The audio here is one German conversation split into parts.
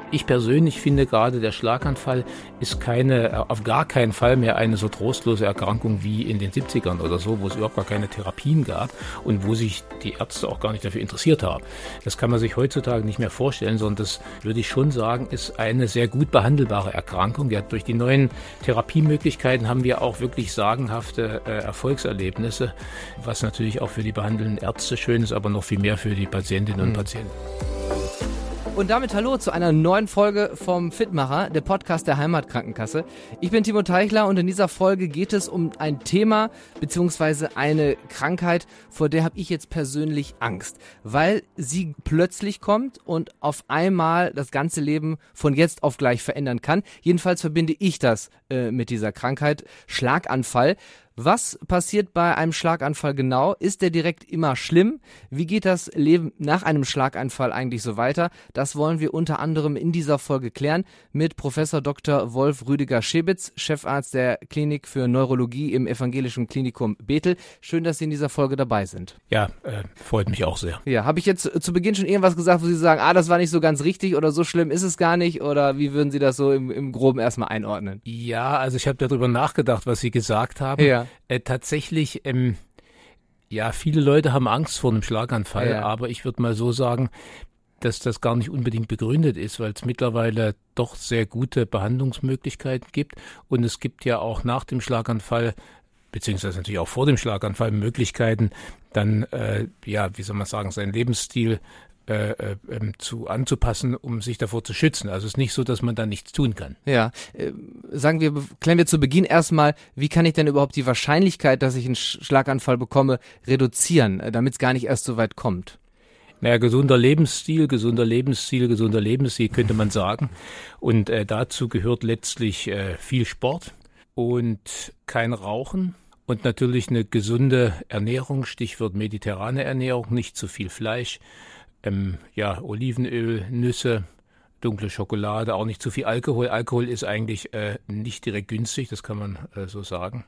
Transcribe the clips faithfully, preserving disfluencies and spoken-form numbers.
Ich persönlich finde gerade, der Schlaganfall ist keine, auf gar keinen Fall mehr eine so trostlose Erkrankung wie in den siebzigern oder so, wo es überhaupt gar keine Therapien gab und wo sich die Ärzte auch gar nicht dafür interessiert haben. Das kann man sich heutzutage nicht mehr vorstellen, sondern das, würde ich schon sagen, ist eine sehr gut behandelbare Erkrankung. Ja, durch die neuen Therapiemöglichkeiten haben wir auch wirklich sagenhafte äh, Erfolgserlebnisse, was natürlich auch für die behandelnden Ärzte schön ist, aber noch viel mehr für die Patientinnen und Mhm. Patienten. Und damit hallo zu einer neuen Folge vom Fitmacher, der Podcast der Heimatkrankenkasse. Ich bin Timo Teichler und in dieser Folge geht es um ein Thema bzw. eine Krankheit, vor der habe ich jetzt persönlich Angst, weil sie plötzlich kommt und auf einmal das ganze Leben von jetzt auf gleich verändern kann. Jedenfalls verbinde ich das äh, mit dieser Krankheit, Schlaganfall. Was passiert bei einem Schlaganfall genau? Ist der direkt immer schlimm? Wie geht das Leben nach einem Schlaganfall eigentlich so weiter? Das wollen wir unter anderem in dieser Folge klären mit Professor Doktor Wolf Rüdiger-Schebitz, Chefarzt der Klinik für Neurologie im Evangelischen Klinikum Bethel. Schön, dass Sie in dieser Folge dabei sind. Ja, äh, freut mich auch sehr. Ja, habe ich jetzt zu Beginn schon irgendwas gesagt, wo Sie sagen, ah, das war nicht so ganz richtig oder so schlimm ist es gar nicht? Oder wie würden Sie das so im, im Groben erstmal einordnen? Ja, also ich habe darüber nachgedacht, was Sie gesagt haben. Ja. Äh, tatsächlich, ähm, ja, viele Leute haben Angst vor einem Schlaganfall, Ja. aber ich würde mal so sagen, dass das gar nicht unbedingt begründet ist, weil es mittlerweile doch sehr gute Behandlungsmöglichkeiten gibt und es gibt ja auch nach dem Schlaganfall, beziehungsweise natürlich auch vor dem Schlaganfall Möglichkeiten, dann, äh, ja, wie soll man sagen, seinen Lebensstil Äh, äh, zu anzupassen, um sich davor zu schützen. Also es ist nicht so, dass man da nichts tun kann. Ja, äh, sagen wir, klären wir zu Beginn erstmal, wie kann ich denn überhaupt die Wahrscheinlichkeit, dass ich einen Sch- Schlaganfall bekomme, reduzieren, äh, damit es gar nicht erst so weit kommt? Naja, gesunder Lebensstil, gesunder Lebensstil, gesunder Lebensstil könnte man sagen. Und äh, dazu gehört letztlich äh, viel Sport und kein Rauchen. Und natürlich eine gesunde Ernährung, Stichwort mediterrane Ernährung, nicht zu viel Fleisch. Ähm, ja, Olivenöl, Nüsse, dunkle Schokolade, auch nicht zu viel Alkohol. Alkohol ist eigentlich äh, nicht direkt günstig, das kann man äh, so sagen.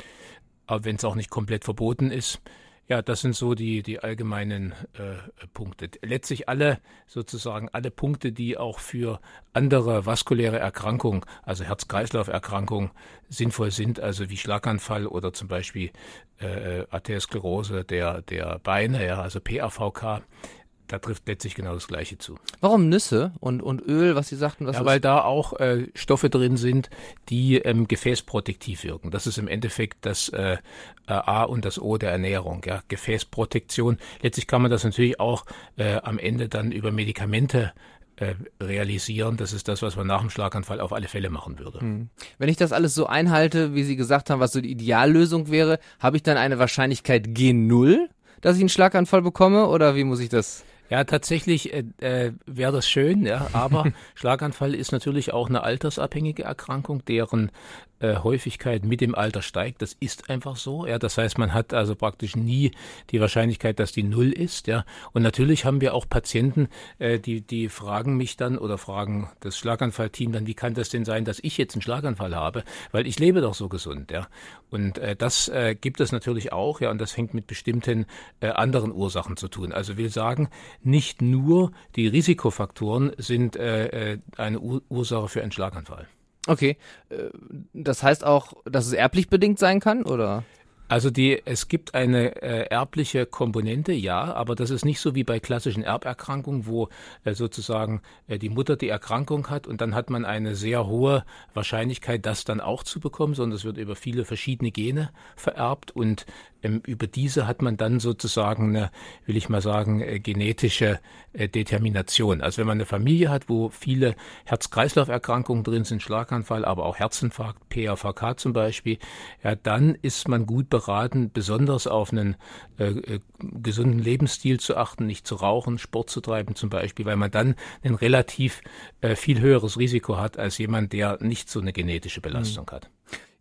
Aber wenn es auch nicht komplett verboten ist, ja, das sind so die, die allgemeinen äh, Punkte. Letztlich alle, sozusagen alle Punkte, die auch für andere vaskuläre Erkrankungen, also Herz-Kreislauf-Erkrankungen sinnvoll sind, also wie Schlaganfall oder zum Beispiel äh, Arteriosklerose der, der Beine, ja, also P A V K. Da trifft letztlich genau das Gleiche zu. Warum Nüsse und, und Öl, was Sie sagten? Was Ja, ist? weil da auch äh, Stoffe drin sind, die ähm, gefäßprotektiv wirken. Das ist im Endeffekt das äh, A und das O der Ernährung. Ja, Gefäßprotektion. Letztlich kann man das natürlich auch äh, am Ende dann über Medikamente äh, realisieren. Das ist das, was man nach dem Schlaganfall auf alle Fälle machen würde. Hm. Wenn ich das alles so einhalte, wie Sie gesagt haben, was so die Ideallösung wäre, habe ich dann eine Wahrscheinlichkeit G null, dass ich einen Schlaganfall bekomme, oder wie muss ich das? Ja, tatsächlich äh, äh, wäre das schön, ja, aber Schlaganfall ist natürlich auch eine altersabhängige Erkrankung, deren äh, Häufigkeit mit dem Alter steigt. Das ist einfach so. Ja, das heißt, man hat also praktisch nie die Wahrscheinlichkeit, dass die null ist. Ja, und natürlich haben wir auch Patienten, äh, die die fragen mich dann oder fragen das Schlaganfallteam dann, wie kann das denn sein, dass ich jetzt einen Schlaganfall habe, weil ich lebe doch so gesund. Ja, und äh, das äh, gibt es natürlich auch. Ja, und das hängt mit bestimmten äh, anderen Ursachen zu tun. Also will sagen, nicht nur die Risikofaktoren sind äh, eine Ur- Ursache für einen Schlaganfall. Okay, äh, das heißt auch, dass es erblich bedingt sein kann, oder? Also die, es gibt eine äh, erbliche Komponente, ja, aber das ist nicht so wie bei klassischen Erberkrankungen, wo äh, sozusagen äh, die Mutter die Erkrankung hat und dann hat man eine sehr hohe Wahrscheinlichkeit, das dann auch zu bekommen, sondern es wird über viele verschiedene Gene vererbt und ähm, über diese hat man dann sozusagen eine, will ich mal sagen, äh, genetische äh, Determination. Also wenn man eine Familie hat, wo viele Herz-Kreislauf-Erkrankungen drin sind, Schlaganfall, aber auch Herzinfarkt, P A V K zum Beispiel, ja, dann ist man gut beraten, besonders auf einen äh, äh, gesunden Lebensstil zu achten, nicht zu rauchen, Sport zu treiben zum Beispiel, weil man dann ein relativ äh, viel höheres Risiko hat als jemand, der nicht so eine genetische Belastung hat.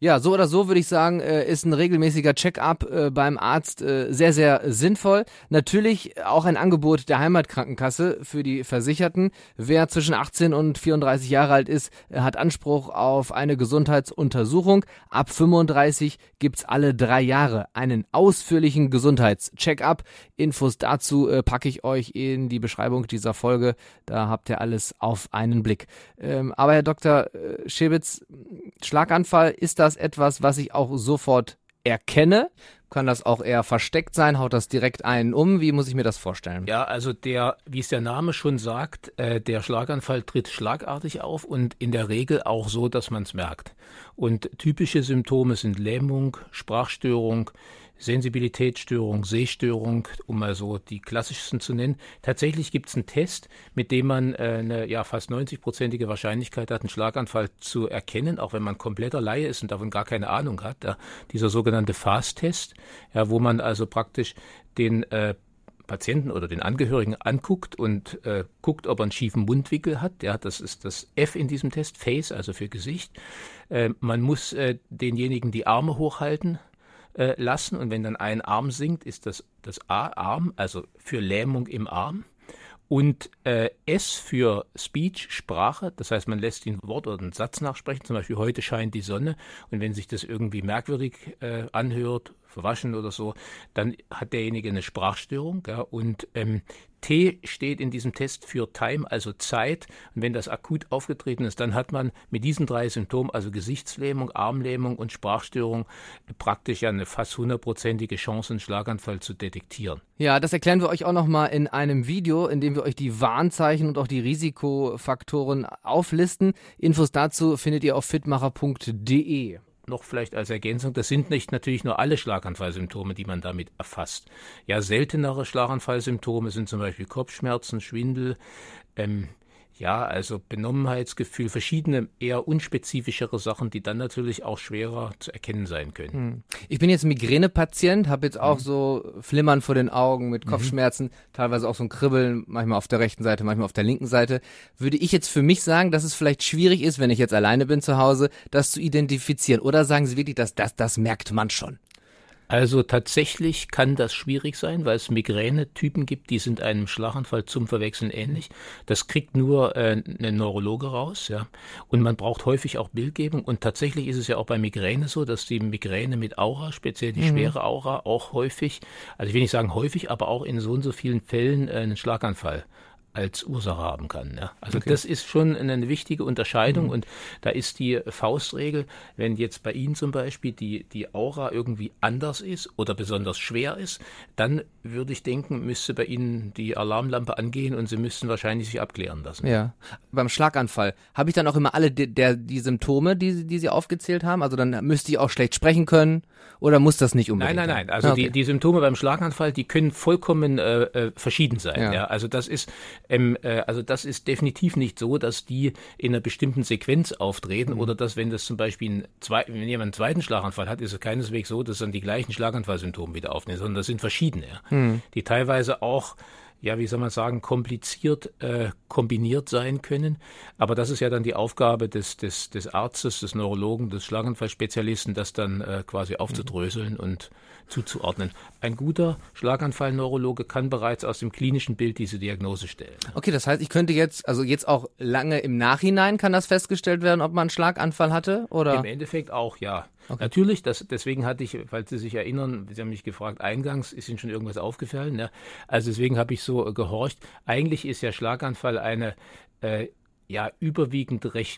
Ja, so oder so würde ich sagen, äh, ist ein regelmäßiger Check-up äh, beim Arzt äh, sehr, sehr sinnvoll. Natürlich auch ein Angebot der Heimatkrankenkasse für die Versicherten. Wer zwischen achtzehn und vierunddreißig Jahre alt ist, äh, hat Anspruch auf eine Gesundheitsuntersuchung. Ab fünfunddreißig gibt's alle drei Jahre einen ausführlichen Gesundheitscheck-up. Infos dazu äh, packe ich euch in die Beschreibung dieser Folge. Da habt ihr alles auf einen Blick. Ähm, aber Herr Doktor äh, Schewitz, Schlaganfall, ist das etwas, was ich auch sofort erkenne? Kann das auch eher versteckt sein? Haut das direkt einen um? Wie muss ich mir das vorstellen? Ja, also der, wie es der Name schon sagt, äh, der Schlaganfall tritt schlagartig auf und in der Regel auch so, dass man es merkt. Und typische Symptome sind Lähmung, Sprachstörung, Sensibilitätsstörung, Sehstörung, um mal so die klassischsten zu nennen. Tatsächlich gibt es einen Test, mit dem man äh, eine ja, fast neunzig-prozentige Wahrscheinlichkeit hat, einen Schlaganfall zu erkennen, auch wenn man kompletter Laie ist und davon gar keine Ahnung hat. Ja, dieser sogenannte F A S T-Test, ja, wo man also praktisch den äh, Patienten oder den Angehörigen anguckt und äh, guckt, ob er einen schiefen Mundwinkel hat. Ja, das ist das F in diesem Test, Face, also für Gesicht. Äh, man muss äh, denjenigen die Arme hochhalten lassen und wenn dann ein Arm sinkt, ist das das A, Arm, also für Lähmung im Arm und äh, S für Speech, Sprache, das heißt, man lässt ihn ein Wort oder einen Satz nachsprechen, zum Beispiel heute scheint die Sonne und wenn sich das irgendwie merkwürdig äh, anhört, verwaschen oder so, dann hat derjenige eine Sprachstörung, ja, und ähm, T steht in diesem Test für Time, also Zeit. Und wenn das akut aufgetreten ist, dann hat man mit diesen drei Symptomen, also Gesichtslähmung, Armlähmung und Sprachstörung, praktisch ja eine fast hundertprozentige Chance, einen Schlaganfall zu detektieren. Ja, das erklären wir euch auch nochmal in einem Video, in dem wir euch die Warnzeichen und auch die Risikofaktoren auflisten. Infos dazu findet ihr auf fitmacher punkt de. Noch vielleicht als Ergänzung, das sind nicht natürlich nur alle Schlaganfallsymptome, die man damit erfasst. Ja, seltenere Schlaganfallsymptome sind zum Beispiel Kopfschmerzen, Schwindel, ähm, ja, also Benommenheitsgefühl, verschiedene eher unspezifischere Sachen, die dann natürlich auch schwerer zu erkennen sein können. Ich bin jetzt Migränepatient, habe jetzt auch mhm. so Flimmern vor den Augen mit Kopfschmerzen, mhm. teilweise auch so ein Kribbeln, manchmal auf der rechten Seite, manchmal auf der linken Seite. Würde ich jetzt für mich sagen, dass es vielleicht schwierig ist, wenn ich jetzt alleine bin zu Hause, das zu identifizieren? Oder sagen Sie wirklich, dass das, das merkt man schon? Also tatsächlich kann das schwierig sein, weil es Migräne-Typen gibt, die sind einem Schlaganfall zum Verwechseln ähnlich. Das kriegt nur äh, ein Neurologe raus, ja. Und man braucht häufig auch Bildgebung. Und tatsächlich ist es ja auch bei Migräne so, dass die Migräne mit Aura, speziell die mhm. schwere Aura, auch häufig, also ich will nicht sagen häufig, aber auch in so und so vielen Fällen äh, einen Schlaganfall als Ursache haben kann. Ja. Also okay. Das ist schon eine wichtige Unterscheidung mhm. und da ist die Faustregel, wenn jetzt bei Ihnen zum Beispiel die, die Aura irgendwie anders ist oder besonders schwer ist, dann würde ich denken, müsste bei Ihnen die Alarmlampe angehen und Sie müssten wahrscheinlich sich abklären lassen. Ja. Beim Schlaganfall habe ich dann auch immer alle die, der, die Symptome, die, die Sie aufgezählt haben? Also dann müsste ich auch schlecht sprechen können oder muss das nicht unbedingt? Nein, nein, nein. Also okay. die, die Symptome beim Schlaganfall, die können vollkommen äh, äh, verschieden sein. Ja. Ja. Also das ist Ähm, äh, also das ist definitiv nicht so, dass die in einer bestimmten Sequenz auftreten mhm. oder dass, wenn das zum Beispiel ein zwei, wenn jemand einen zweiten Schlaganfall hat, ist es keineswegs so, dass dann die gleichen Schlaganfallsymptome wieder aufnehmen, sondern das sind verschiedene, ja, mhm. die teilweise auch, ja, wie soll man sagen, kompliziert äh, kombiniert sein können. Aber das ist ja dann die Aufgabe des, des, des Arztes, des Neurologen, des Schlaganfallspezialisten, das dann äh, quasi aufzudröseln mhm. und zuzuordnen. Ein guter Schlaganfallneurologe kann bereits aus dem klinischen Bild diese Diagnose stellen. Okay, das heißt, ich könnte jetzt, also jetzt auch lange im Nachhinein kann das festgestellt werden, ob man einen Schlaganfall hatte, oder? Im Endeffekt auch, ja. Okay. Natürlich, das, deswegen hatte ich, falls Sie sich erinnern, Sie haben mich gefragt, eingangs, ist Ihnen schon irgendwas aufgefallen? Ne? Also deswegen habe ich so äh, gehorcht. Eigentlich ist ja Schlaganfall eine äh, ja überwiegend recht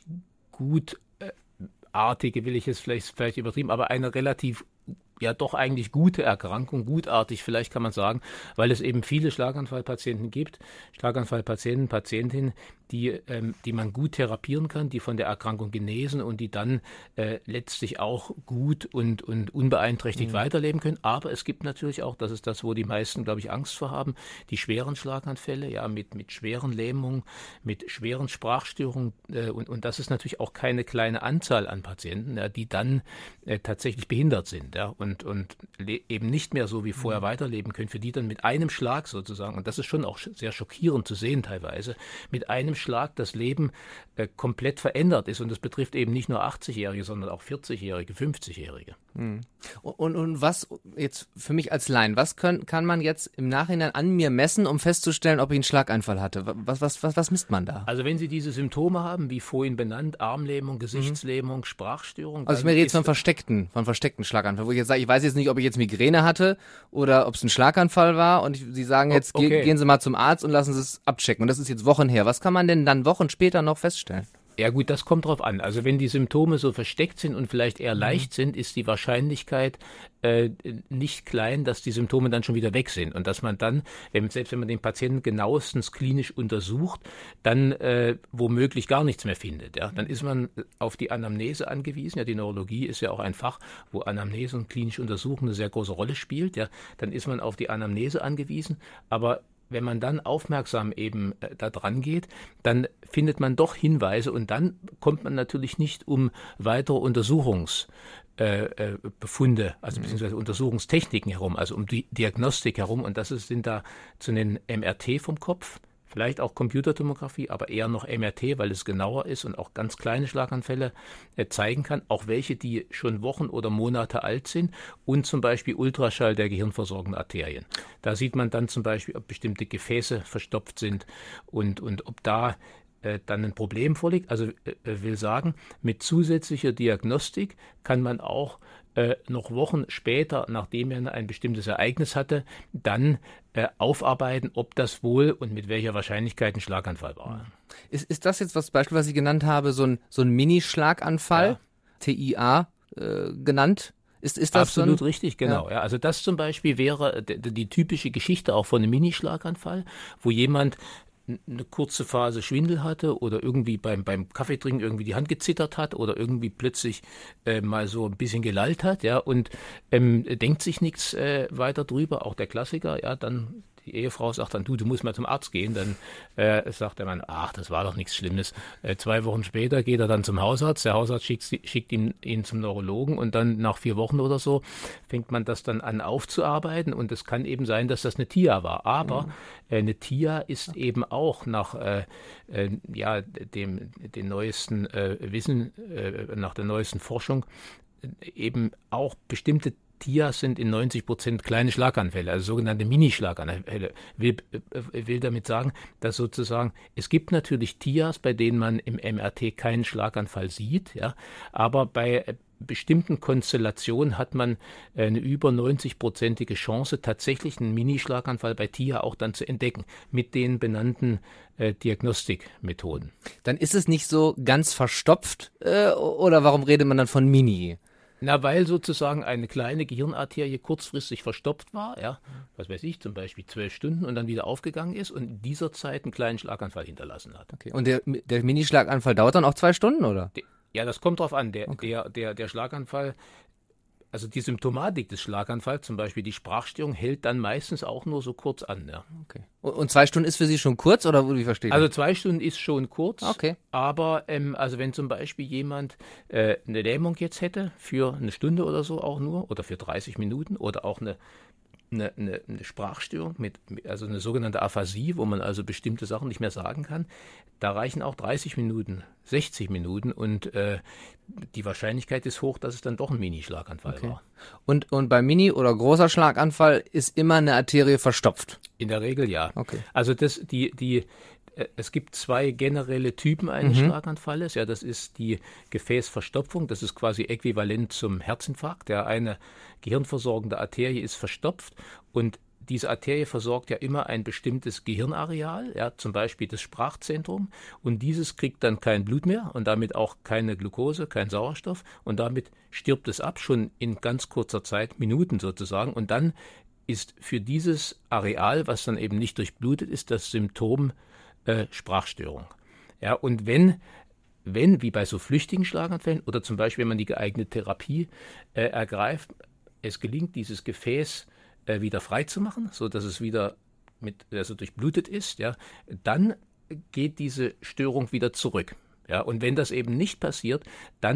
gutartige, will ich jetzt vielleicht, vielleicht übertrieben, aber eine relativ ja doch eigentlich gute Erkrankung, gutartig vielleicht kann man sagen, weil es eben viele Schlaganfallpatienten gibt, Schlaganfallpatienten, Patientinnen, die, ähm, die man gut therapieren kann, die von der Erkrankung genesen und die dann äh, letztlich auch gut und, und unbeeinträchtigt mhm. weiterleben können. Aber es gibt natürlich auch, das ist das, wo die meisten, glaube ich, Angst vor haben, die schweren Schlaganfälle, ja, mit, mit schweren Lähmungen, mit schweren Sprachstörungen äh, und, und das ist natürlich auch keine kleine Anzahl an Patienten, ja, die dann äh, tatsächlich behindert sind. Ja. Und und, und le- eben nicht mehr so wie vorher weiterleben können, für die dann mit einem Schlag sozusagen, und das ist schon auch sch- sehr schockierend zu sehen teilweise, mit einem Schlag das Leben äh, komplett verändert ist. Und das betrifft eben nicht nur achtzigjährige, sondern auch vierzigjährige, fünfzigjährige. Mhm. Und, und was jetzt für mich als Laien, was können, kann man jetzt im Nachhinein an mir messen, um festzustellen, ob ich einen Schlaganfall hatte? Was, was, was, was misst man da? Also wenn Sie diese Symptome haben, wie vorhin benannt, Armlähmung, Gesichtslähmung, Sprachstörung. Also ich dann rede jetzt ist- von versteckten, von versteckten Schlaganfall, wo ich jetzt sage, ich weiß jetzt nicht, ob ich jetzt Migräne hatte oder ob es ein Schlaganfall war und ich, Sie sagen jetzt, O- okay. ge- gehen Sie mal zum Arzt und lassen Sie es abchecken. Und das ist jetzt Wochen her. Was kann man denn dann Wochen später noch feststellen? Ja gut, das kommt drauf an. Also wenn die Symptome so versteckt sind und vielleicht eher leicht sind, ist die Wahrscheinlichkeit äh, nicht klein, dass die Symptome dann schon wieder weg sind und dass man dann, wenn, selbst wenn man den Patienten genauestens klinisch untersucht, dann äh, womöglich gar nichts mehr findet. Ja? Dann ist man auf die Anamnese angewiesen. Ja, die Neurologie ist ja auch ein Fach, wo Anamnese und klinische Untersuchung eine sehr große Rolle spielt. Ja? Dann ist man auf die Anamnese angewiesen, aber wenn man dann aufmerksam eben äh, da dran geht, dann findet man doch Hinweise und dann kommt man natürlich nicht um weitere Untersuchungsbefunde, äh, äh, Befunde, also beziehungsweise Untersuchungstechniken herum, also um die Diagnostik herum. Und das ist, sind da zu nennen M R T vom Kopf, vielleicht auch Computertomographie, aber eher noch M R T, weil es genauer ist und auch ganz kleine Schlaganfälle äh, zeigen kann, auch welche, die schon Wochen oder Monate alt sind und zum Beispiel Ultraschall der gehirnversorgenden Arterien. Da sieht man dann zum Beispiel, ob bestimmte Gefäße verstopft sind und, und ob da äh, dann ein Problem vorliegt. Also äh, will sagen, mit zusätzlicher Diagnostik kann man auch äh, noch Wochen später, nachdem er ein bestimmtes Ereignis hatte, dann äh, aufarbeiten, ob das wohl und mit welcher Wahrscheinlichkeit ein Schlaganfall war. Ist, ist das jetzt was Beispiel, was ich genannt habe, so ein, so ein Mini-Schlaganfall, Ja. T I A äh, genannt? Ist, ist das Absolut so ein, richtig, genau. Ja. Also das zum Beispiel wäre die, die typische Geschichte auch von einem Minischlaganfall, wo jemand eine kurze Phase Schwindel hatte oder irgendwie beim, beim Kaffeetrinken irgendwie die Hand gezittert hat oder irgendwie plötzlich äh, mal so ein bisschen gelallt hat, ja, und ähm, denkt sich nichts äh, weiter drüber, auch der Klassiker, ja, dann die Ehefrau sagt dann, du, du musst mal zum Arzt gehen, dann äh, sagt der Mann, ach, das war doch nichts Schlimmes. Äh, zwei Wochen später geht er dann zum Hausarzt, der Hausarzt schickt, schickt ihn, ihn zum Neurologen und dann nach vier Wochen oder so fängt man das dann an aufzuarbeiten und es kann eben sein, dass das eine T I A war, aber äh, eine T I A ist eben auch nach äh, äh, ja, dem, den neuesten äh, Wissen, äh, nach der neuesten Forschung äh, eben auch bestimmte T I As sind in neunzig Prozent kleine Schlaganfälle, also sogenannte Mini-Schlaganfälle. Will, äh, will damit sagen, dass sozusagen, es gibt natürlich T I As, bei denen man im M R T keinen Schlaganfall sieht, ja, aber bei äh, bestimmten Konstellationen hat man eine über neunzig-prozentige Chance, tatsächlich einen Mini-Schlaganfall bei T I A auch dann zu entdecken, mit den benannten äh, Diagnostikmethoden. Dann ist es nicht so ganz verstopft äh, oder warum redet man dann von Mini? Na, weil sozusagen eine kleine Gehirnarterie kurzfristig verstopft war, ja, was weiß ich, zum Beispiel zwölf Stunden und dann wieder aufgegangen ist und in dieser Zeit einen kleinen Schlaganfall hinterlassen hat. Okay. Und der, der Mini-Schlaganfall dauert dann auch zwei Stunden, oder? Ja, das kommt drauf an. Der, Okay. der, der, der Schlaganfall, also die Symptomatik des Schlaganfalls, zum Beispiel die Sprachstörung, hält dann meistens auch nur so kurz an. Ja. Okay. Und, und zwei Stunden ist für Sie schon kurz, oder wie verstehe ich? Also zwei Stunden ist schon kurz, Okay. aber ähm, also wenn zum Beispiel jemand äh, eine Lähmung jetzt hätte, für eine Stunde oder so auch nur, oder für dreißig Minuten, oder auch eine Eine, eine, eine Sprachstörung, mit, also eine sogenannte Aphasie, wo man also bestimmte Sachen nicht mehr sagen kann, da reichen auch dreißig Minuten, sechzig Minuten und äh, die Wahrscheinlichkeit ist hoch, dass es dann doch ein Mini-Schlaganfall Okay. war. Und, und bei Mini- oder großer Schlaganfall ist immer eine Arterie verstopft. In der Regel ja. Okay. Also das, die, die, äh, es gibt zwei generelle Typen eines Mhm. Schlaganfalles. Ja, das ist die Gefäßverstopfung. Das ist quasi äquivalent zum Herzinfarkt. Der eine gehirnversorgende Arterie ist verstopft und diese Arterie versorgt ja immer ein bestimmtes Gehirnareal, ja, zum Beispiel das Sprachzentrum, und dieses kriegt dann kein Blut mehr und damit auch keine Glucose, kein Sauerstoff, und damit stirbt es ab, schon in ganz kurzer Zeit, Minuten sozusagen, und dann ist für dieses Areal, was dann eben nicht durchblutet ist, das Symptom äh, Sprachstörung. Ja, und wenn wenn, wie bei so flüchtigen Schlaganfällen oder zum Beispiel, wenn man die geeignete Therapie äh, ergreift, es gelingt, dieses Gefäß äh, wieder freizumachen, sodass es wieder mit, also durchblutet ist, ja, dann geht diese Störung wieder zurück. Ja, und wenn das eben nicht passiert, dann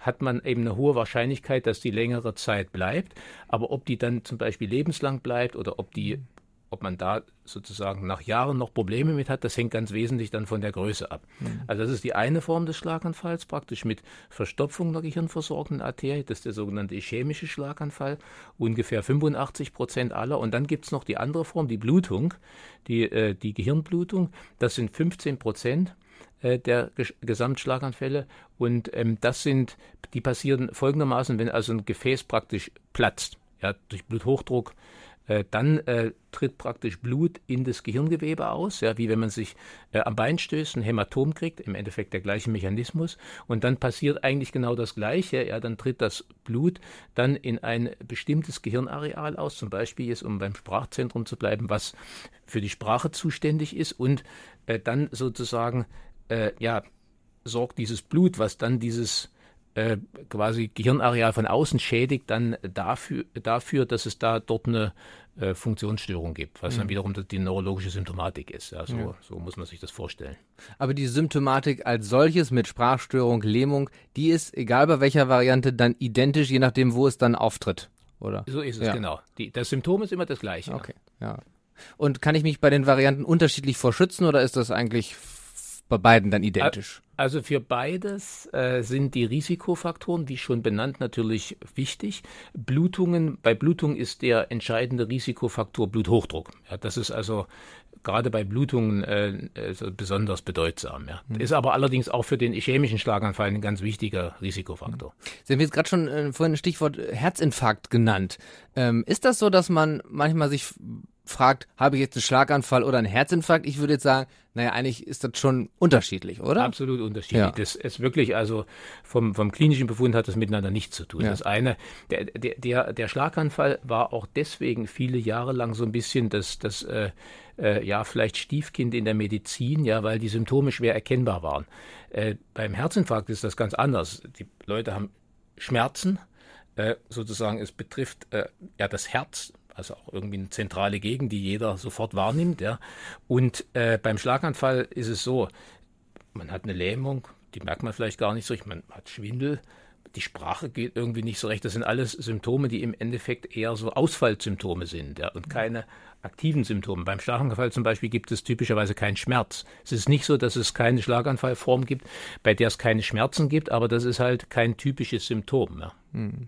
hat man eben eine hohe Wahrscheinlichkeit, dass die längere Zeit bleibt. Aber ob die dann zum Beispiel lebenslang bleibt oder ob die, ob man da sozusagen nach Jahren noch Probleme mit hat, das hängt ganz wesentlich dann von der Größe ab. Mhm. Also das ist die eine Form des Schlaganfalls, praktisch mit Verstopfung der gehirnversorgenden Arterie. Das ist der sogenannte ischämische Schlaganfall, ungefähr fünfundachtzig Prozent aller. Und dann gibt es noch die andere Form, die Blutung, die, äh, die Gehirnblutung. Das sind fünfzehn Prozent der Gesamtschlaganfälle und ähm, das sind, die passieren folgendermaßen, wenn also ein Gefäß praktisch platzt, ja, durch Bluthochdruck, äh, dann äh, tritt praktisch Blut in das Gehirngewebe aus, ja, wie wenn man sich äh, am Bein stößt, ein Hämatom kriegt, im Endeffekt der gleiche Mechanismus und dann passiert eigentlich genau das Gleiche, ja, dann tritt das Blut dann in ein bestimmtes Gehirnareal aus, zum Beispiel jetzt, um beim Sprachzentrum zu bleiben, was für die Sprache zuständig ist und äh, dann sozusagen Äh, ja, sorgt dieses Blut, was dann dieses äh, quasi Gehirnareal von außen schädigt, dann dafür, dafür dass es da dort eine äh, Funktionsstörung gibt, was mhm. dann wiederum die neurologische Symptomatik ist. Ja, so, ja. so muss man sich das vorstellen. Aber die Symptomatik als solches mit Sprachstörung, Lähmung, die ist, egal bei welcher Variante, dann identisch, je nachdem, wo es dann auftritt, oder? So ist es, ja. Genau. Die, das Symptom ist immer das gleiche. Okay, ja. Und kann ich mich bei den Varianten unterschiedlich vor schützen, oder ist das eigentlich bei beiden dann identisch? Also für beides äh, sind die Risikofaktoren, wie schon benannt, natürlich wichtig. Blutungen, bei Blutung ist der entscheidende Risikofaktor Bluthochdruck. Ja, das ist also gerade bei Blutungen äh, also besonders bedeutsam. Ja. Mhm. Ist aber allerdings auch für den ischämischen Schlaganfall ein ganz wichtiger Risikofaktor. Sie haben jetzt gerade schon äh, vorhin ein Stichwort Herzinfarkt genannt. Ähm, ist das so, dass man manchmal sich fragt, habe ich jetzt einen Schlaganfall oder einen Herzinfarkt? Ich würde jetzt sagen, naja, eigentlich ist das schon unterschiedlich, oder? Absolut unterschiedlich. Ja. Das ist wirklich, also vom, vom klinischen Befund hat das miteinander nichts zu tun. Ja. Das eine, der, der, der, der Schlaganfall war auch deswegen viele Jahre lang so ein bisschen das, das äh, äh, ja, vielleicht Stiefkind in der Medizin, ja, weil die Symptome schwer erkennbar waren. Äh, beim Herzinfarkt ist das ganz anders. Die Leute haben Schmerzen, äh, sozusagen, es betrifft äh, ja das Herz, also auch irgendwie eine zentrale Gegend, die jeder sofort wahrnimmt. Ja. Und äh, beim Schlaganfall ist es so, man hat eine Lähmung, die merkt man vielleicht gar nicht so, man hat Schwindel, die Sprache geht irgendwie nicht so recht. Das sind alles Symptome, die im Endeffekt eher so Ausfallsymptome sind, ja, und keine aktiven Symptome. Beim Schlaganfall zum Beispiel gibt es typischerweise keinen Schmerz. Es ist nicht so, dass es keine Schlaganfallform gibt, bei der es keine Schmerzen gibt, aber das ist halt kein typisches Symptom. Ja. Hm.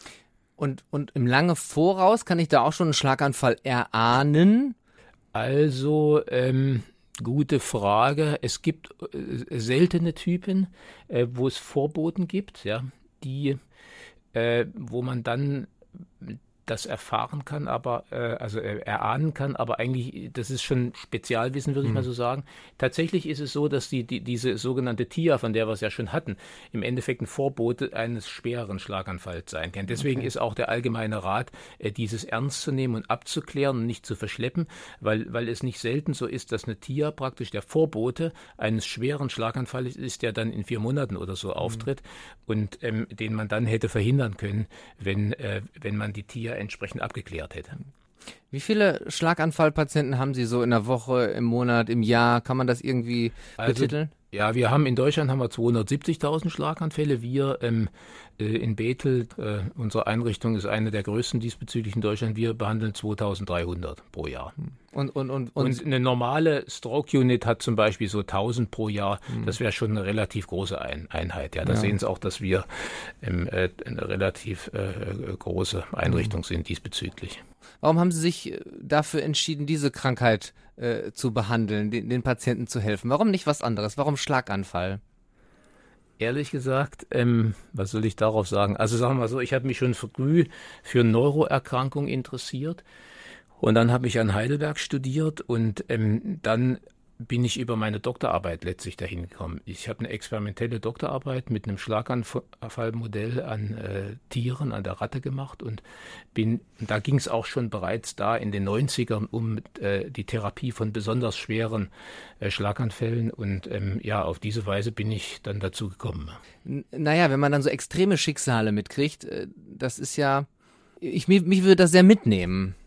Und, und im lange Voraus kann ich da auch schon einen Schlaganfall erahnen? Also, ähm, gute Frage. Es gibt äh, seltene Typen, äh, wo es Vorboten gibt, ja, die, äh, wo man dann das erfahren kann, aber äh, also äh, erahnen kann, aber eigentlich, das ist schon Spezialwissen, würde ich mhm. mal so sagen. Tatsächlich ist es so, dass die, die diese sogenannte T I A, von der wir es ja schon hatten, im Endeffekt ein Vorbote eines schwereren Schlaganfalls sein kann. Deswegen okay. ist auch der allgemeine Rat, äh, dieses ernst zu nehmen und abzuklären und nicht zu verschleppen, weil, weil es nicht selten so ist, dass eine T I A praktisch der Vorbote eines schweren Schlaganfalls ist, der dann in vier Monaten oder so mhm. auftritt und ähm, den man dann hätte verhindern können, wenn, äh, wenn man die T I A entsprechend abgeklärt hätte. Wie viele Schlaganfallpatienten haben Sie so in der Woche, im Monat, im Jahr? Kann man das irgendwie betiteln? Also, ja, wir haben in Deutschland haben wir zweihundertsiebzigtausend Schlaganfälle. Wir ähm, äh, in Bethel, äh, unsere Einrichtung ist eine der größten diesbezüglich in Deutschland. Wir behandeln zweitausenddreihundert pro Jahr. Und, und, und, und, und eine normale Stroke-Unit hat zum Beispiel so tausend pro Jahr. Mhm. Das wäre schon eine relativ große Ein- Einheit. Ja, da ja. sehen Sie auch, dass wir ähm, äh, eine relativ äh, große Einrichtung mhm. sind diesbezüglich. Warum haben Sie sich dafür entschieden, diese Krankheit äh, zu behandeln, den, den Patienten zu helfen? Warum nicht was anderes? Warum Schlaganfall? Ehrlich gesagt, ähm, was soll ich darauf sagen? Also sagen wir mal so, ich habe mich schon früh für Neuroerkrankungen interessiert und dann habe ich an Heidelberg studiert und ähm, dann bin ich über meine Doktorarbeit letztlich dahin gekommen. Ich habe eine experimentelle Doktorarbeit mit einem Schlaganfallmodell an äh, Tieren, an der Ratte gemacht und bin, da ging es auch schon bereits da in den neunzigern um äh, die Therapie von besonders schweren äh, Schlaganfällen und ähm, ja, auf diese Weise bin ich dann dazu gekommen. N- naja, wenn man dann so extreme Schicksale mitkriegt, äh, das ist ja, ich, mich, mich würde das sehr mitnehmen.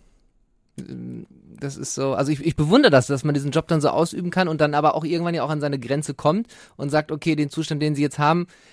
Das ist so, also ich, ich bewundere das, dass man diesen Job dann so ausüben kann und dann aber auch irgendwann ja auch an seine Grenze kommt und sagt, okay, den Zustand, den Sie jetzt haben,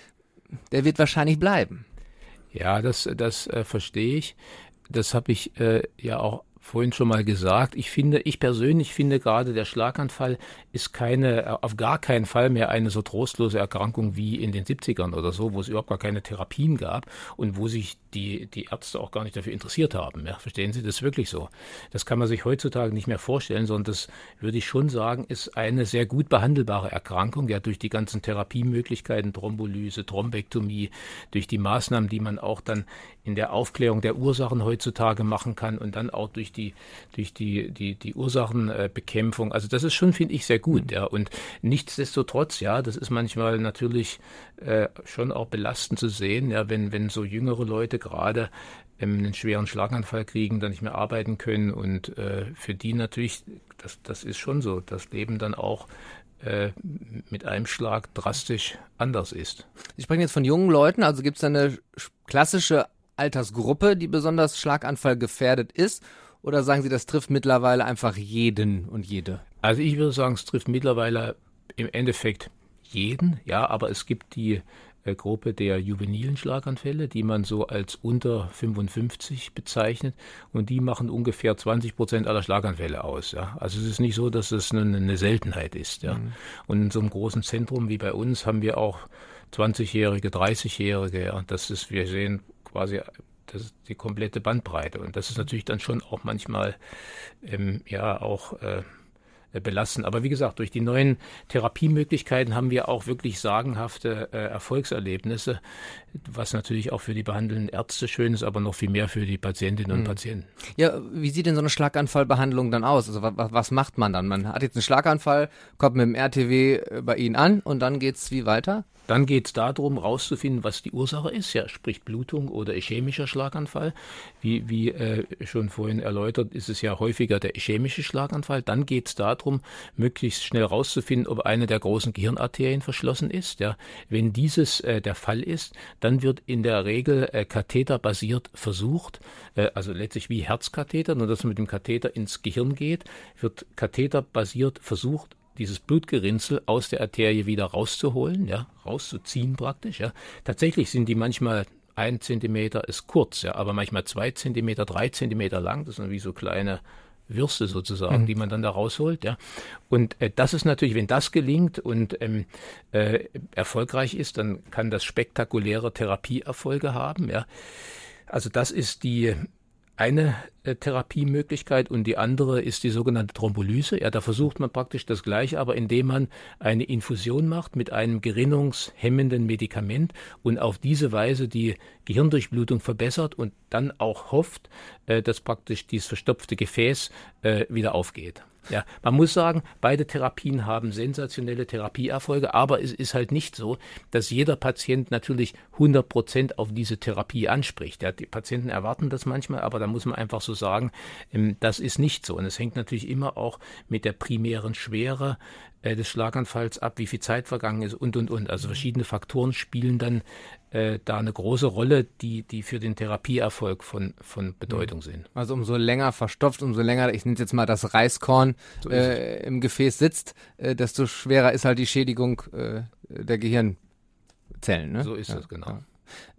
der wird wahrscheinlich bleiben. Ja, das, das äh, verstehe ich. Das habe ich äh, ja auch vorhin schon mal gesagt. Ich finde, ich persönlich finde gerade, der Schlaganfall ist keine, auf gar keinen Fall mehr eine so trostlose Erkrankung wie in den siebzigern oder so, wo es überhaupt gar keine Therapien gab und wo sich die, die Ärzte auch gar nicht dafür interessiert haben. Ja, verstehen Sie, das ist wirklich so. Das kann man sich heutzutage nicht mehr vorstellen, sondern das, würde ich schon sagen, ist eine sehr gut behandelbare Erkrankung, ja, durch die ganzen Therapiemöglichkeiten, Thrombolyse, Thrombektomie, durch die Maßnahmen, die man auch dann in der Aufklärung der Ursachen heutzutage machen kann und dann auch durch die, durch die, die, die Ursachenbekämpfung. Also das ist schon, finde ich, sehr gut, ja. Und nichtsdestotrotz, ja, das ist manchmal natürlich äh, schon auch belastend zu sehen, ja, wenn, wenn so jüngere Leute gerade ähm, einen schweren Schlaganfall kriegen, dann nicht mehr arbeiten können und äh, für die natürlich, das, das ist schon so, das Leben dann auch äh, mit einem Schlag drastisch anders ist. Sie sprechen jetzt von jungen Leuten, also gibt es eine klassische Altersgruppe, die besonders Schlaganfall gefährdet ist? Oder sagen Sie, das trifft mittlerweile einfach jeden und jede? Also ich würde sagen, es trifft mittlerweile im Endeffekt jeden, ja, aber es gibt die äh, Gruppe der juvenilen Schlaganfälle, die man so als unter fünfundfünfzig bezeichnet und die machen ungefähr zwanzig Prozent aller Schlaganfälle aus, ja. Also es ist nicht so, dass es eine, eine Seltenheit ist, ja. Mhm. Und in so einem großen Zentrum wie bei uns haben wir auch zwanzigjährige, dreißigjährige, ja, das ist, wir sehen quasi das ist die komplette Bandbreite. Und das ist natürlich dann schon auch manchmal ähm, ja auch äh, belastend. Aber wie gesagt, durch die neuen Therapiemöglichkeiten haben wir auch wirklich sagenhafte äh, Erfolgserlebnisse, was natürlich auch für die behandelnden Ärzte schön ist, aber noch viel mehr für die Patientinnen und mhm. Patienten. Ja, wie sieht denn so eine Schlaganfallbehandlung dann aus? Also was, was macht man dann? Man hat jetzt einen Schlaganfall, kommt mit dem R T W bei Ihnen an und dann geht's wie weiter? Dann geht es darum, rauszufinden, was die Ursache ist, ja, sprich Blutung oder ischämischer Schlaganfall. Wie, wie äh, schon vorhin erläutert, ist es ja häufiger der ischämische Schlaganfall. Dann geht es darum, möglichst schnell rauszufinden, ob eine der großen Gehirnarterien verschlossen ist. Ja. Wenn dieses äh, der Fall ist, dann wird in der Regel äh, katheterbasiert versucht, äh, also letztlich wie Herzkatheter, nur dass man mit dem Katheter ins Gehirn geht, wird katheterbasiert versucht, dieses Blutgerinnsel aus der Arterie wieder rauszuholen, ja, rauszuziehen praktisch, ja. Tatsächlich sind die manchmal ein Zentimeter ist kurz, ja, aber manchmal zwei Zentimeter, drei Zentimeter lang, das sind wie so kleine Würste sozusagen, mhm. die man dann da rausholt, ja. Und äh, das ist natürlich, wenn das gelingt und ähm, äh, erfolgreich ist, dann kann das spektakuläre Therapieerfolge haben, ja. Also das ist die eine äh, Therapiemöglichkeit und die andere ist die sogenannte Thrombolyse. Ja, da versucht man praktisch das Gleiche, aber indem man eine Infusion macht mit einem gerinnungshemmenden Medikament und auf diese Weise die Gehirndurchblutung verbessert und dann auch hofft, äh, dass praktisch dieses verstopfte Gefäß äh, wieder aufgeht. Ja, man muss sagen, beide Therapien haben sensationelle Therapieerfolge, aber es ist halt nicht so, dass jeder Patient natürlich hundert Prozent auf diese Therapie anspricht. Ja, die Patienten erwarten das manchmal, aber da muss man einfach so sagen, das ist nicht so. Und es hängt natürlich immer auch mit der primären Schwere äh, des Schlaganfalls ab, wie viel Zeit vergangen ist und, und, und. Also verschiedene Faktoren spielen dann äh, da eine große Rolle, die, die für den Therapieerfolg von, von Bedeutung sind. Also umso länger verstopft, umso länger, ich nenne es jetzt mal das Reiskorn, so äh, im Gefäß sitzt, äh, desto schwerer ist halt die Schädigung äh, der Gehirnzellen. Ne? So ist ja, das, genau. Ja.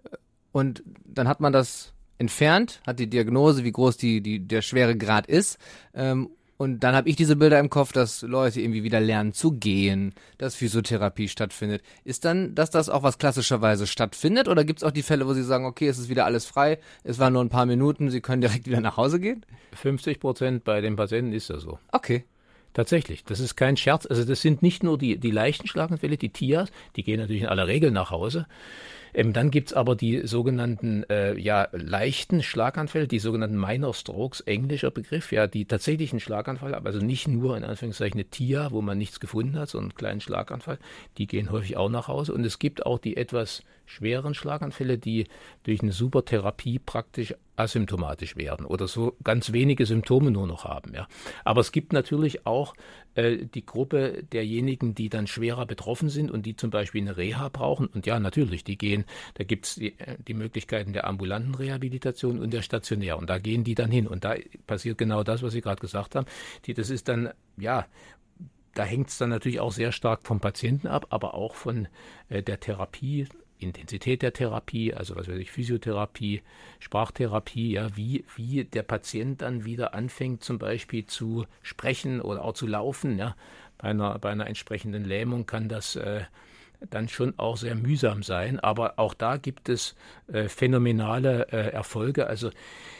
Und dann hat man das entfernt, hat die Diagnose, wie groß die, die, der Schweregrad ist. Ähm, und dann habe ich diese Bilder im Kopf, dass Leute irgendwie wieder lernen zu gehen, dass Physiotherapie stattfindet. Ist dann, dass das auch was klassischerweise stattfindet? Oder gibt es auch die Fälle, wo Sie sagen, okay, es ist wieder alles frei, es waren nur ein paar Minuten, Sie können direkt wieder nach Hause gehen? fünfzig Prozent bei den Patienten ist das so. Okay. Tatsächlich, das ist kein Scherz. Also das sind nicht nur die, die leichten Schlaganfälle, die T I As, die gehen natürlich in aller Regel nach Hause. Ähm, dann gibt's aber die sogenannten äh, ja, leichten Schlaganfälle, die sogenannten Minor Strokes, englischer Begriff, ja, die tatsächlichen Schlaganfall, also nicht nur in Anführungszeichen eine T I A, wo man nichts gefunden hat, sondern einen kleinen Schlaganfall, die gehen häufig auch nach Hause. Und es gibt auch die etwas schweren Schlaganfälle, die durch eine super Therapie praktisch asymptomatisch werden oder so ganz wenige Symptome nur noch haben. Ja. Aber es gibt natürlich auch äh, die Gruppe derjenigen, die dann schwerer betroffen sind und die zum Beispiel eine Reha brauchen. Und ja, natürlich, die gehen, da gibt es die, die Möglichkeiten der ambulanten Rehabilitation und der stationären. Und da gehen die dann hin. Und da passiert genau das, was Sie gerade gesagt haben. Die, das ist dann, ja, da hängt es dann natürlich auch sehr stark vom Patienten ab, aber auch von äh, der Therapie Intensität der Therapie, also was weiß ich, Physiotherapie, Sprachtherapie, ja, wie, wie der Patient dann wieder anfängt, zum Beispiel zu sprechen oder auch zu laufen, ja. Bei einer, bei einer entsprechenden Lähmung kann das äh, dann schon auch sehr mühsam sein, aber auch da gibt es äh, phänomenale äh, Erfolge. Also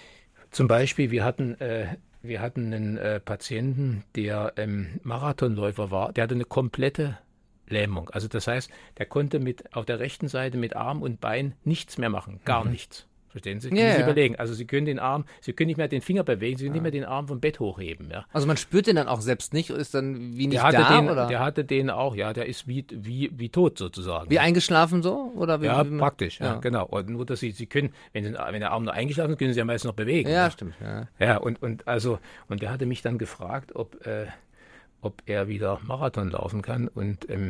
zum Beispiel, wir hatten, äh, wir hatten einen äh, Patienten, der ähm, Marathonläufer war, der hatte eine komplette Lähmung. Also das heißt, der konnte mit auf der rechten Seite mit Arm und Bein nichts mehr machen, gar mhm. nichts. Verstehen Sie? Ja, Sie ja. überlegen. Also Sie können den Arm, Sie können nicht mehr den Finger bewegen, Sie können ja. nicht mehr den Arm vom Bett hochheben. Ja. Also man spürt den dann auch selbst nicht, ist dann wie nicht der hatte da, den, oder? Der hatte den auch, ja, der ist wie, wie, wie tot sozusagen. Wie eingeschlafen so? Oder wie, ja, wie man, praktisch, ja. ja, genau. Und nur, dass Sie, Sie können, wenn, Sie, wenn der Arm nur eingeschlafen ist, können Sie ja meist noch bewegen. Ja, ja. stimmt. Ja, ja und, und, also, und der hatte mich dann gefragt, ob, äh, ob er wieder Marathon laufen kann und ähm,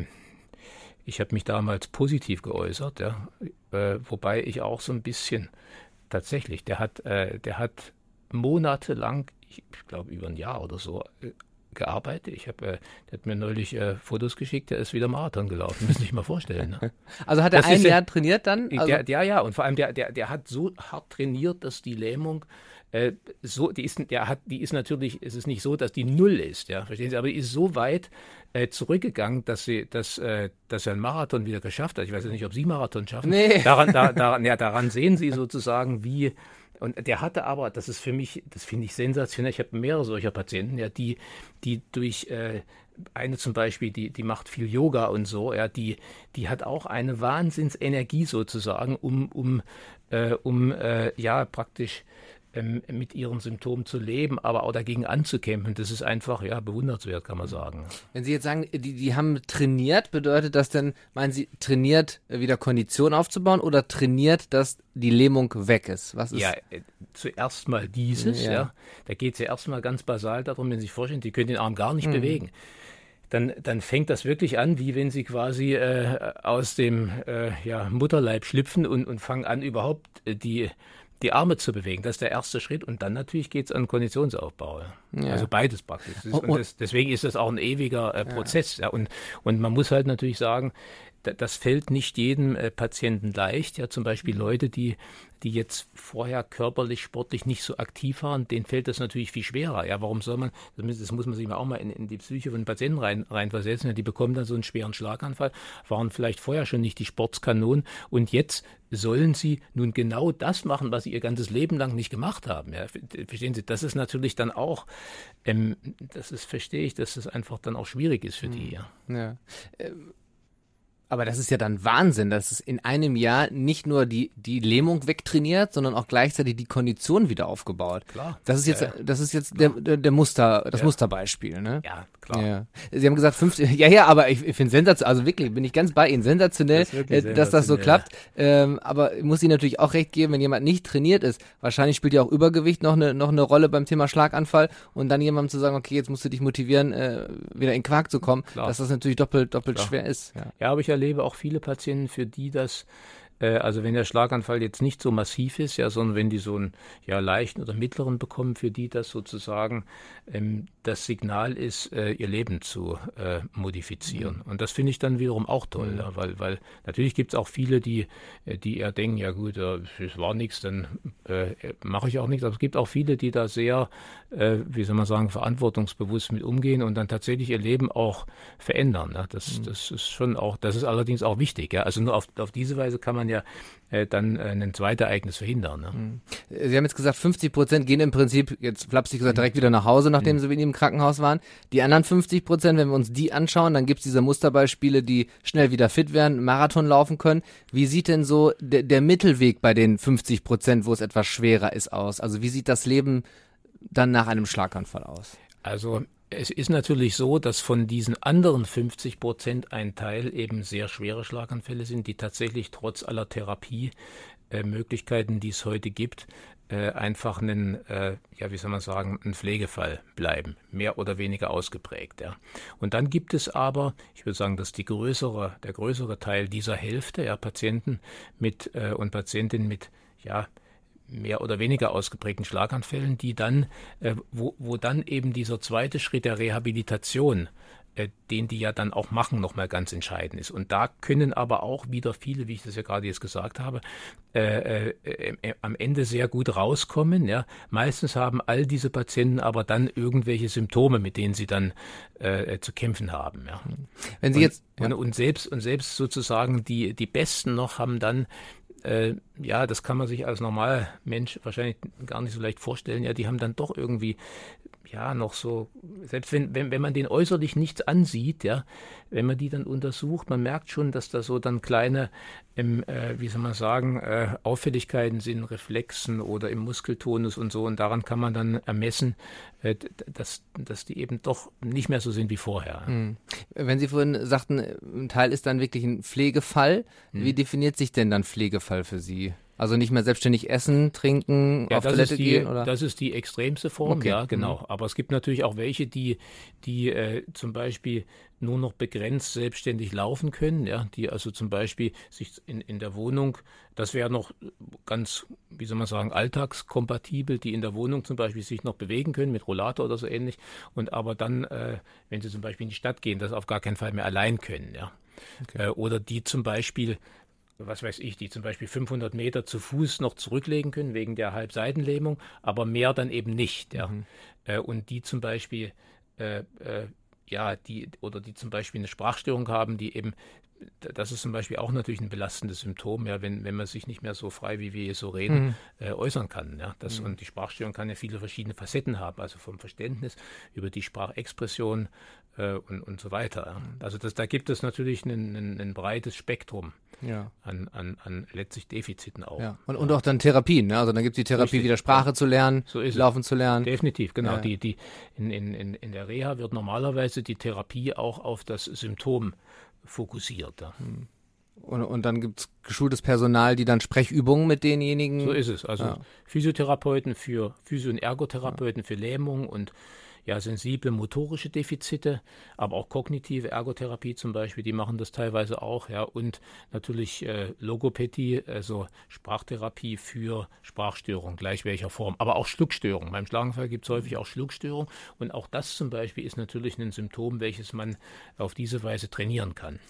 ich habe mich damals positiv geäußert, ja, äh, wobei ich auch so ein bisschen tatsächlich, der hat, äh, der hat monatelang, ich glaube über ein Jahr oder so, äh, gearbeitet. Ich habe, äh, der hat mir neulich äh, Fotos geschickt, der ist wieder Marathon gelaufen, müssen Sie sich mal vorstellen. Ne? Also hat er Das ein ist Jahr ja, trainiert dann? Also der, der, ja, und vor allem der, der, der hat so hart trainiert, dass die Lähmung äh, so, die ist, der hat, die ist natürlich, es ist nicht so, dass die null ist, ja, verstehen Sie, aber die ist so weit äh, zurückgegangen, dass sie, dass, äh, dass er einen Marathon wieder geschafft hat. Ich weiß ja nicht, ob Sie Marathon schaffen. Nee. Daran, da, daran, ja, daran sehen Sie sozusagen, wie. Und der hatte aber, das ist für mich, das finde ich sensationell. Ich habe mehrere solcher Patienten, ja, die, die durch äh, eine zum Beispiel, die, die macht viel Yoga und so, ja, die, die hat auch eine Wahnsinnsenergie sozusagen, um, um, äh, um äh, ja, praktisch ähm, mit ihren Symptomen zu leben, aber auch dagegen anzukämpfen. Das ist einfach, ja, bewundernswert, kann man sagen. Wenn Sie jetzt sagen, die, die haben trainiert, bedeutet das denn, meinen Sie, trainiert, wieder Kondition aufzubauen oder trainiert, dass die Lähmung weg ist? Was ist? Ja, äh, zuerst mal dieses, ja. Ja. Da geht es ja erstmal ganz basal darum, wenn Sie sich vorstellen, die können den Arm gar nicht Mhm. bewegen. Dann, dann fängt das wirklich an, wie wenn Sie quasi äh, aus dem äh, ja, Mutterleib schlüpfen und, und fangen an, überhaupt äh, die, die Arme zu bewegen. Das ist der erste Schritt. Und dann natürlich geht es an Konditionsaufbau. Ja. Ja. Also beides praktisch. Das ist, Und- und das, deswegen ist das auch ein ewiger äh, Prozess. Ja. Und, und man muss halt natürlich sagen, da- das fällt nicht jedem äh, Patienten leicht. Ja, zum Beispiel Leute, die, die jetzt vorher körperlich, sportlich nicht so aktiv waren, denen fällt das natürlich viel schwerer. Ja, warum soll man, das muss, das muss man sich mal auch mal in, in die Psyche von den Patienten rein, reinversetzen. Ja, die bekommen dann so einen schweren Schlaganfall, waren vielleicht vorher schon nicht die Sportskanonen und jetzt sollen sie nun genau das machen, was sie ihr ganzes Leben lang nicht gemacht haben. Ja, verstehen Sie, das ist natürlich dann auch, ähm, das ist, verstehe ich, dass das einfach dann auch schwierig ist für die. Ja. Ja. Ähm, Aber das ist ja dann Wahnsinn, dass es in einem Jahr nicht nur die, die Lähmung wegtrainiert, sondern auch gleichzeitig die Kondition wieder aufgebaut. Klar. Das ist jetzt, Ja, ja. das ist jetzt der, der, der Muster, das Ja. Musterbeispiel, ne? Ja, klar. Ja. Sie haben gesagt fünfzig, ja, ja, aber ich, ich finde sensationell, also wirklich, bin ich ganz bei Ihnen, sensationell, Das ist wirklich äh, dass das so sensationell, klappt. Ähm, aber ich muss Ihnen natürlich auch recht geben, wenn jemand nicht trainiert ist, wahrscheinlich spielt ja auch Übergewicht noch eine, noch eine Rolle beim Thema Schlaganfall und dann jemandem zu sagen, okay, jetzt musst du dich motivieren, äh, wieder in Quark zu kommen, Klar. dass das natürlich doppelt, doppelt Klar. schwer ist. Ja. Ja, aber ich erlebe auch viele Patienten, für die das, äh, also wenn der Schlaganfall jetzt nicht so massiv ist, ja, sondern wenn die so einen ja, leichten oder mittleren bekommen, für die das sozusagen ähm, das Signal ist, äh, ihr Leben zu äh, modifizieren. Und das finde ich dann wiederum auch toll, ja, weil, weil natürlich gibt es auch viele, die, äh, die eher denken, ja gut, äh, es war nichts, dann äh, mache ich auch nichts. Aber es gibt auch viele, die da sehr, äh, wie soll man sagen, verantwortungsbewusst mit umgehen und dann tatsächlich ihr Leben auch verändern. Ja. Das, das ist schon auch, das ist allerdings auch wichtig. Ja. Also nur auf, auf diese Weise kann man ja äh, dann äh, ein Zweitereignis verhindern. Ne. Sie haben jetzt gesagt, fünfzig Prozent gehen im Prinzip, jetzt flapsig gesagt, direkt wieder nach Hause, nachdem Mhm. sie mit ihm im Krankenhaus waren. Die anderen fünfzig Prozent, wenn wir uns die anschauen, dann gibt es diese Musterbeispiele, die schnell wieder fit werden, Marathon laufen können. Wie sieht denn so der, der Mittelweg bei den fünfzig Prozent, wo es etwas schwerer ist, aus? Also wie sieht das Leben dann nach einem Schlaganfall aus? Also es ist natürlich so, dass von diesen anderen fünfzig Prozent ein Teil eben sehr schwere Schlaganfälle sind, die tatsächlich trotz aller Therapiemöglichkeiten, die es heute gibt, äh, einfach einen, äh, ja, wie soll man sagen, ein Pflegefall bleiben, mehr oder weniger ausgeprägt. Ja. Und dann gibt es aber, ich würde sagen, dass die größere, der größere Teil dieser Hälfte, ja, Patienten mit äh, und Patientinnen mit, ja, mehr oder weniger ausgeprägten Schlaganfällen, die dann, äh, wo, wo dann eben dieser zweite Schritt der Rehabilitation äh, den die ja dann auch machen, nochmal ganz entscheidend ist. Und da können aber auch wieder viele, wie ich das ja gerade jetzt gesagt habe, äh, äh, äh, am Ende sehr gut rauskommen. Ja. Meistens haben all diese Patienten aber dann irgendwelche Symptome, mit denen sie dann äh, zu kämpfen haben. Ja. Wenn Sie und, jetzt ja. und, und selbst und selbst sozusagen die die Besten noch haben dann Äh, ja, das kann man sich als normaler Mensch wahrscheinlich gar nicht so leicht vorstellen. Ja, die haben dann doch irgendwie, ja, noch so, selbst wenn, wenn, wenn man den äußerlich nichts ansieht, ja, wenn man die dann untersucht, man merkt schon, dass da so dann kleine, ähm, äh, wie soll man sagen, äh, Auffälligkeiten sind, Reflexen oder im Muskeltonus und so. Und daran kann man dann ermessen, äh, dass, dass die eben doch nicht mehr so sind wie vorher. Hm. Wenn Sie vorhin sagten, ein Teil ist dann wirklich ein Pflegefall, hm. wie definiert sich denn dann Pflegefall für Sie? Also nicht mehr selbstständig essen, trinken, ja, auf Toilette die, gehen? Oder? Das ist die extremste Form, okay. ja, genau. Mhm. Aber es gibt natürlich auch welche, die, die äh, zum Beispiel nur noch begrenzt selbstständig laufen können, ja, die also zum Beispiel sich in, in der Wohnung, das wäre noch ganz, wie soll man sagen, alltagskompatibel, die in der Wohnung zum Beispiel sich noch bewegen können, mit Rollator oder so ähnlich, und aber dann, äh, wenn sie zum Beispiel in die Stadt gehen, das auf gar keinen Fall mehr allein können, ja. Okay. Äh, oder die zum Beispiel was weiß ich, die zum Beispiel fünfhundert Meter zu Fuß noch zurücklegen können wegen der Halbseitenlähmung, aber mehr dann eben nicht. Ja. Mhm. Äh, und die zum Beispiel, äh, äh, ja, die oder die zum Beispiel eine Sprachstörung haben, die eben, das ist zum Beispiel auch natürlich ein belastendes Symptom, ja, wenn, wenn man sich nicht mehr so frei, wie wir hier so reden, mhm. äh, äußern kann. Ja. Das, mhm. Und die Sprachstörung kann ja viele verschiedene Facetten haben, also vom Verständnis über die Sprachexpression äh, und, und so weiter. Ja. Also das, da gibt es natürlich ein, ein, ein breites Spektrum. Ja. An, an, an letztlich Defiziten auch. Ja. Und, und auch dann Therapien, ne? Also dann gibt es die Therapie, Richtig. wieder Sprache ja. zu lernen, so laufen es. zu lernen. Definitiv, genau. Ja. Die, die, in, in, in der Reha wird normalerweise die Therapie auch auf das Symptom fokussiert. Ja. Und, und dann gibt es geschultes Personal, die dann Sprechübungen mit denjenigen... So ist es. Also ja. Physiotherapeuten für Physio- und Ergotherapeuten ja. für Lähmung und ja, sensible motorische Defizite, aber auch kognitive Ergotherapie zum Beispiel, die machen das teilweise auch, ja, und natürlich äh, Logopädie, also Sprachtherapie für Sprachstörung, gleich welcher Form, aber auch Schluckstörung. Beim Schlaganfall gibt es häufig auch Schluckstörung und auch das zum Beispiel ist natürlich ein Symptom, welches man auf diese Weise trainieren kann.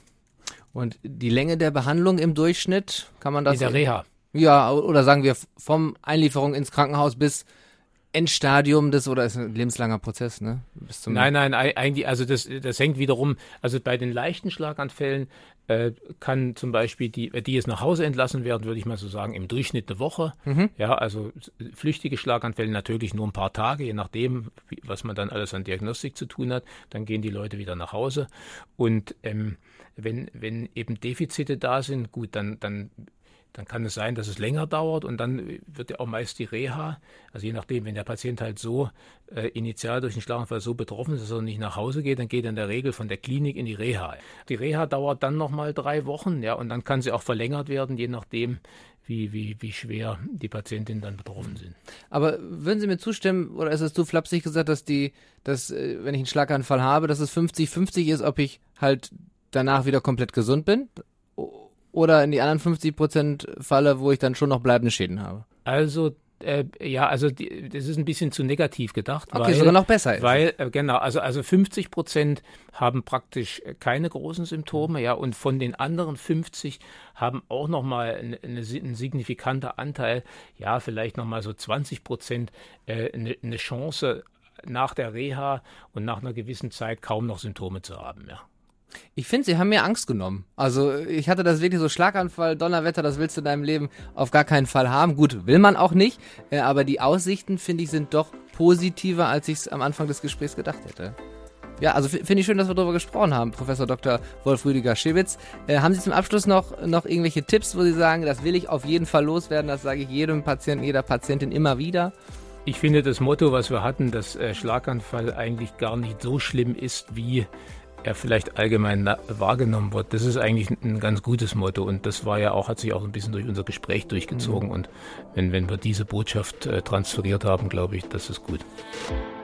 Und die Länge der Behandlung im Durchschnitt, kann man das... In der Reha. Ja, oder sagen wir vom Einlieferung ins Krankenhaus bis Endstadium des, oder ist ein lebenslanger Prozess, ne? Bis zum nein, nein, eigentlich, also das, das hängt wiederum, also bei den leichten Schlaganfällen äh, kann zum Beispiel die, die jetzt nach Hause entlassen werden, würde ich mal so sagen, im Durchschnitt eine Woche. Mhm. Ja, also flüchtige Schlaganfälle natürlich nur ein paar Tage, je nachdem, wie, was man dann alles an Diagnostik zu tun hat. Dann gehen die Leute wieder nach Hause. Und ähm, wenn, wenn eben Defizite da sind, gut, dann, dann Dann kann es sein, dass es länger dauert und dann wird ja auch meist die Reha, also je nachdem, wenn der Patient halt so äh, initial durch den Schlaganfall so betroffen ist, dass er nicht nach Hause geht, dann geht er in der Regel von der Klinik in die Reha. Die Reha dauert dann nochmal drei Wochen, ja, und dann kann sie auch verlängert werden, je nachdem, wie, wie, wie schwer die Patientinnen dann betroffen sind. Aber würden Sie mir zustimmen, oder ist es zu flapsig gesagt, dass die, dass, äh, wenn ich einen Schlaganfall habe, dass es fünfzig fünfzig ist, ob ich halt danach wieder komplett gesund bin? Oder in die anderen fünfzig Prozent Falle, wo ich dann schon noch bleibende Schäden habe? Also, äh, ja, also die, das ist ein bisschen zu negativ gedacht. Okay, weil, sogar noch besser ist. Weil, äh, genau, also, also fünfzig Prozent haben praktisch keine großen Symptome, ja, und von den anderen fünfzig haben auch nochmal eine, eine, ein signifikanter Anteil, ja, vielleicht nochmal so zwanzig Prozent äh, eine, eine Chance nach der Reha und nach einer gewissen Zeit kaum noch Symptome zu haben, ja. Ich finde, sie haben mir Angst genommen. Also ich hatte das wirklich so Schlaganfall, Donnerwetter, das willst du in deinem Leben auf gar keinen Fall haben. Gut, will man auch nicht, äh, aber die Aussichten, finde ich, sind doch positiver, als ich es am Anfang des Gesprächs gedacht hätte. Ja, also f- finde ich schön, dass wir darüber gesprochen haben, Professor Doktor Wolf Rüdiger Schewitz. Äh, haben Sie zum Abschluss noch, noch irgendwelche Tipps, wo Sie sagen, das will ich auf jeden Fall loswerden, das sage ich jedem Patienten, jeder Patientin immer wieder? Ich finde das Motto, was wir hatten, dass äh, Schlaganfall eigentlich gar nicht so schlimm ist, wie er vielleicht allgemein na- wahrgenommen wird. Das ist eigentlich ein, ein ganz gutes Motto und das war ja auch, hat sich auch ein bisschen durch unser Gespräch durchgezogen mhm. und wenn, wenn wir diese Botschaft äh, transferiert haben, glaube ich, das ist gut.